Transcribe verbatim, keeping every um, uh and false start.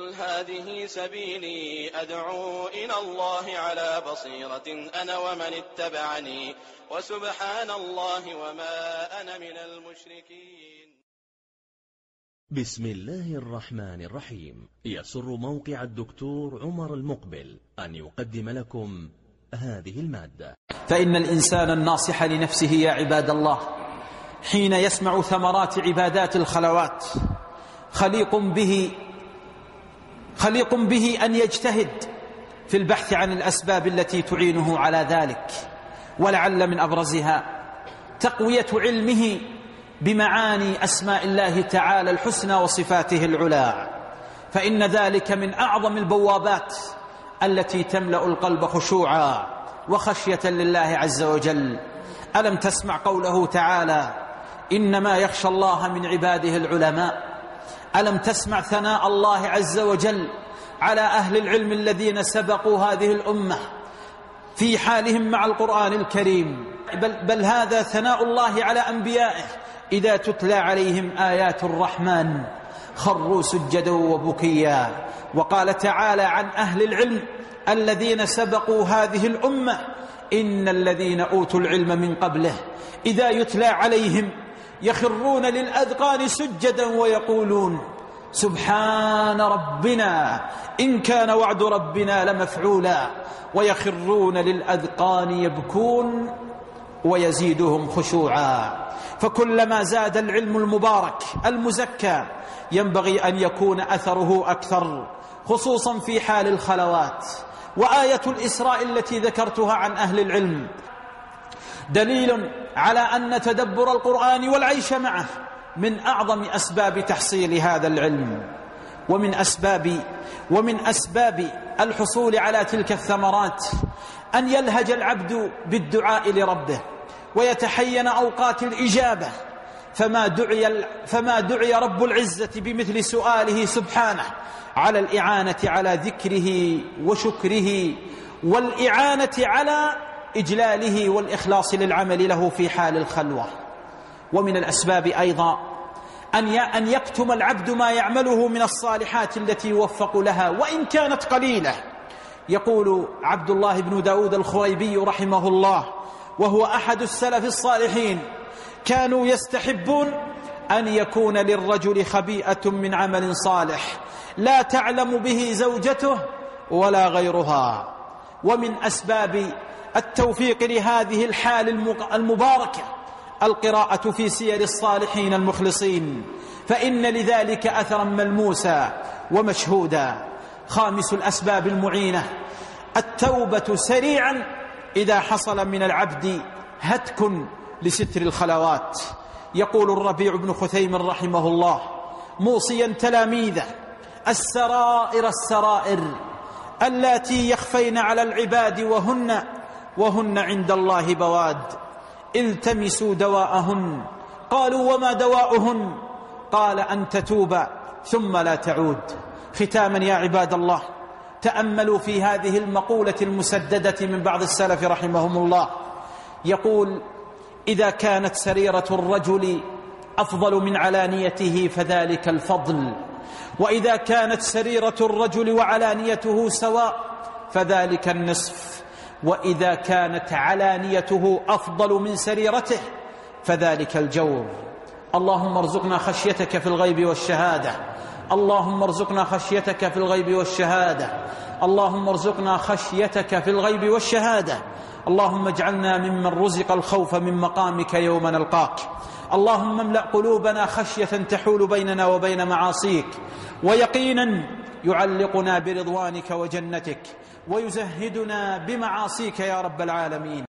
قل هذه سبيلي أدعو إلى الله على بصيرة أنا ومن اتبعني وسبحان الله وما أنا من المشركين. بسم الله الرحمن الرحيم. يسر موقع الدكتور عمر المقبل أن يقدم لكم هذه المادة. فإن الإنسان الناصح لنفسه يا عباد الله حين يسمع ثمرات عبادات الخلوات خليق به خليق به أن يجتهد في البحث عن الأسباب التي تعينه على ذلك، ولعل من أبرزها تقوية علمه بمعاني أسماء الله تعالى الحسنى وصفاته العلى، فإن ذلك من أعظم البوابات التي تملأ القلب خشوعا وخشية لله عز وجل. ألم تسمع قوله تعالى إنما يخشى الله من عباده العلماء؟ ألم تسمع ثناء الله عز وجل على أهل العلم الذين سبقوا هذه الأمة في حالهم مع القرآن الكريم؟ بل, بل هذا ثناء الله على أنبيائه إذا تتلى عليهم آيات الرحمن خروا سجدا وبكيا. وقال تعالى عن أهل العلم الذين سبقوا هذه الأمة إن الذين أوتوا العلم من قبله إذا يتلى عليهم يخرون للأذقان سجدا ويقولون سبحان ربنا إن كان وعد ربنا لمفعولا، ويخرون للأذقان يبكون ويزيدهم خشوعا. فكلما زاد العلم المبارك المزكى ينبغي أن يكون أثره أكثر، خصوصا في حال الخلوات. وآية الإسراء التي ذكرتها عن أهل العلم دليل على أن تدبر القرآن والعيش معه من أعظم أسباب تحصيل هذا العلم. ومن أسباب ومن أسباب الحصول على تلك الثمرات أن يلهج العبد بالدعاء لربه ويتحين أوقات الإجابة، فما دعي, فما دعي رب العزة بمثل سؤاله سبحانه على الإعانة على ذكره وشكره والإعانة على إجلاله والإخلاص للعمل له في حال الخلوة. ومن الأسباب أيضا أن يكتم العبد ما يعمله من الصالحات التي يوفق لها وإن كانت قليلة. يقول عبد الله بن داود الخريبي رحمه الله وهو أحد السلف الصالحين كانوا يستحبون أن يكون للرجل خبيئة من عمل صالح لا تعلم به زوجته ولا غيرها. ومن أسباب التوفيق لهذه الحال المباركة القراءة في سير الصالحين المخلصين، فإن لذلك أثرا ملموسا ومشهودا. خامس الأسباب المعينة التوبة سريعا إذا حصل من العبد هتك لستر الخلوات. يقول الربيع بن خثيم رحمه الله موصيا تلاميذه السرائر السرائر اللاتي يخفين على العباد وهن وهن عند الله بواد التمسوا دواءهن. قالوا وما دواؤهن؟ قال أن تتوب ثم لا تعود. ختاما يا عباد الله تأملوا في هذه المقولة المسددة من بعض السلف رحمهم الله. يقول إذا كانت سريرة الرجل أفضل من علانيته فذلك الفضل، وإذا كانت سريرة الرجل وعلانيته سواء فذلك النصف، وإذا كانت علانيته أفضل من سريرته فذلك الجور. اللهم ارزقنا خشيتك في الغيب والشهادة، اللهم ارزقنا خشيتك في الغيب والشهادة، اللهم ارزقنا خشيتك في الغيب والشهادة. اللهم اجعلنا ممن رزق الخوف من مقامك يوم نلقاك. اللهم املأ قلوبنا خشية تحول بيننا وبين معاصيك، ويقينا يعلقنا برضوانك وجنتك، ويزهدنا بمعاصيك يا رب العالمين.